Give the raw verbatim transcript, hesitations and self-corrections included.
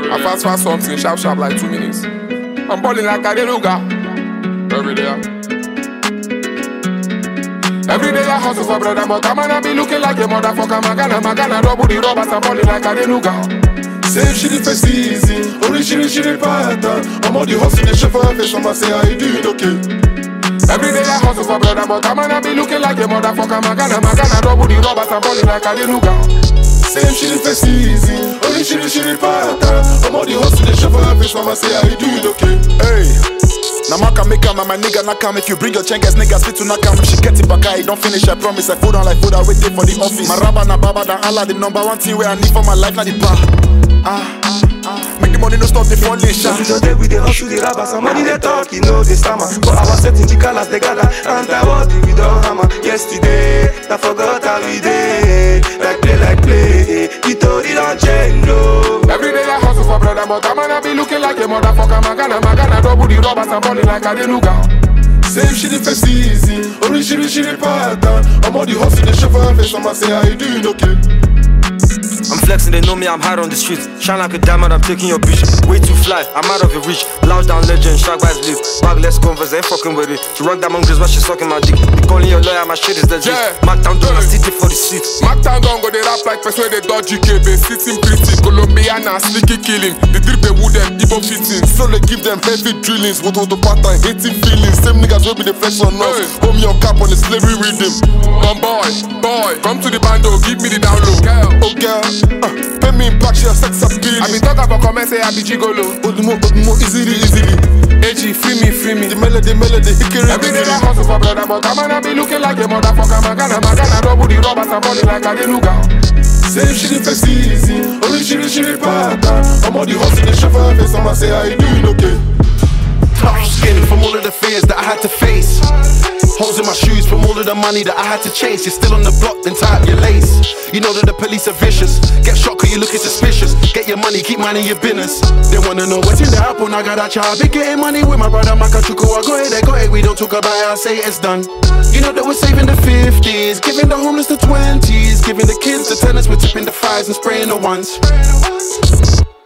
I fast fast something, sharp sharp like two minutes. I'm balling like a deluga. Every day. Every day I hustle for brother, but I'm gonna be looking like a motherfucker. Magana, magana, double the robbers, I'm balling like a deluga. Same shit if it's easy, only shit is shit is pattern. I'm on the hustle, the chef for face, I'ma say how you doing, okay? Every day I hustle for brother, but I'm gonna be looking like a motherfucker. Magana, magana, double the robbers, I'm balling like a deluga. Same shit if it's easy, only shit is shit is pattern. I'm on the hustle, the chef for face, I'ma say how you doing, okay? Hey. Now I can make my nigga knock come. If you bring your chengas, niggas fit to knock come. If she get it back, I don't finish, I promise. I food on like food, I waiting for the office. My rabba na baba dan Allah, the number one thing where I need for my life, not the bar. Ah, ah, ah. Make the money no stop the foundation. Today we dey hustle the rabba, some money they talk, you know they stammer. But our setting the colors they gather, and I what we don't hammer. Yesterday, I forgot how we did. Like play, like play, it all it don't change, no. Every day I hustle for brother, but I'm gonna be looking like a motherfucker. Magana, magana, double the robbers, I'm balling like a deluga. Same shit if it's easy, only shit is shit is pattern. I'm on the hustle, the chef for face, I'ma say how you doing, okay? I'm flexing, they know me, I'm hard on the streets. Shine like a diamond, I'm taking your bitch. Way too fly, I'm out of your reach. Loud down legend, shark by live. Bag less converse, ain't fucking with it. She rock that mongrels while she sucking my dick. You calling your lawyer, my shit is legit. Yeah. Mark down, don't I sit it for the seat. Mark down, don't go, they rap like person, they dodgy K B. Sitting pretty, Colombiana, sneaky killing. The drip they wood them, Igbo fitting. So they give them heavy drillings, what was the pattern, hating feelings. Same niggas will be the flex on us. Hey. Hold me on cap on the slavery rhythm. Come boy, boy, come to the bando, give me the download. Girl, Oh girl, uh, pay me in black, she a sex appeal. I be talking about comment, say I be gigolo. Odumo, Odumo, easily, easily. A G, free me, free me. The melody, melody, hickory. Every day I hustle for brother, but I'm gonna be looking like a motherfucker. Magana, magana, double the robbers, I'm balling like a deluga. Same shit if it's easy, only shit is shit is pattern. I'm on the hustle, the chef for face, I'ma say how you doing, okay? Tough skin from all of the fears that I had to face. Holes in my shoes from all of the money that I had to chase. You're still on the block, then tie up your lace. You know that the police are vicious. Get shot cause you looking suspicious. Get your money, keep minding your business. They wanna know what's in the apple, I got that child. Been getting money with my brother Makachuku. I go ahead, I go ahead, we don't talk about it, I say it's done. You know that we're saving the fifties, giving the homeless the twenties, giving the kids the tennis, we're tipping the fives and spraying the ones.